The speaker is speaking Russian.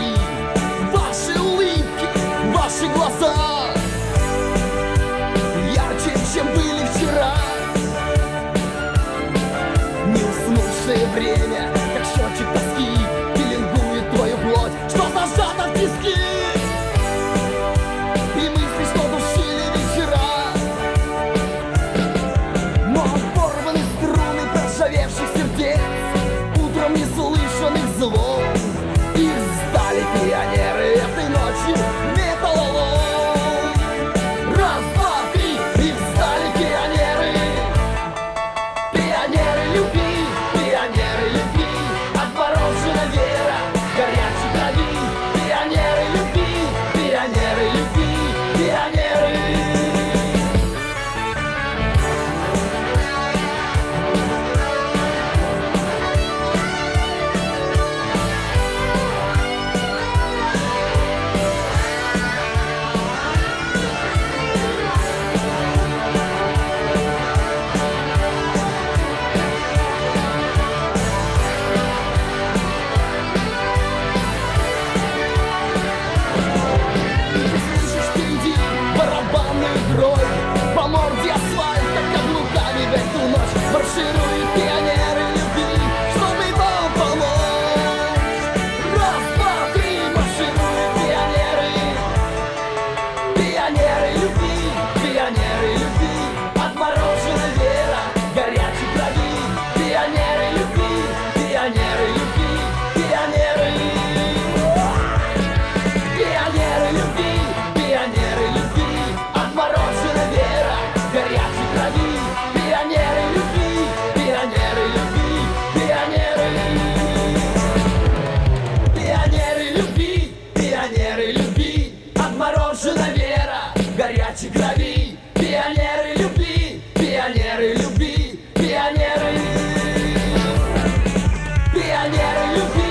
любви, ваши улыбки, ваши глаза ярче, чем были вчера. Не уснувшее время, как счетчик тоски, пеленгует твою плоть, что зажато в тиски. И мысли, что душили вечера, но порваны струны проржавевших сердец, утром неслышанных звон. Их сдали пионеры этой ночью металлолом. Раз, два, три, их сдали пионеры. Пионеры любви, пионеры любви, отморожена вера, горячей крови. Пионеры любви, пионеры любви, пионеры. Слышишь впереди барабанную дробь, по морде асфальта каблуками в эту ночь маршируют пионеры любви, чтобы вам помочь. Раз, два, три, маршируют пионеры. Пионеры любви, пионеры любви, отморожена вера, горячей крови. Пионеры любви, пионеры любви, пионеры. Пионеры любви, пионеры любви, отморожена вера, горячей крови. Пионеры любви, пионеры любви, пионеры. Пионеры любви, пионеры любви, отморожена вера, горячей крови. Пионеры любви, пионеры любви, пионеры. Пионеры любви.